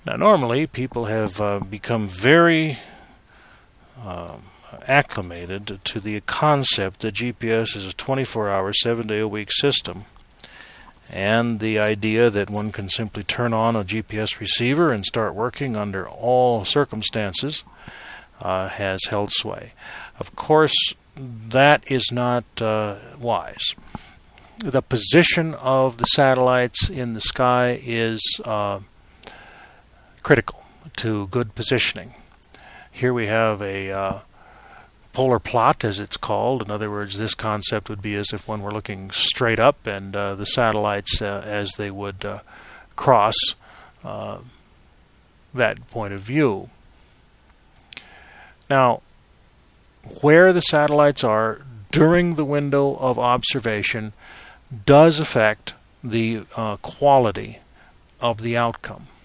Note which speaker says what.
Speaker 1: Now, normally, people have become very acclimated to the concept that GPS is a 24-hour, 7-day-a-week system, and the idea that one can simply turn on a GPS receiver and start working under all circumstances has held sway. Of course, that is not wise. The position of the satellites in the sky is critical to good positioning. Here we have a polar plot, as it's called. In other words, this concept would be as if one were looking straight up, and the satellites, as they would cross that point of view. Now, where the satellites are during the window of observation does affect the quality of the outcome.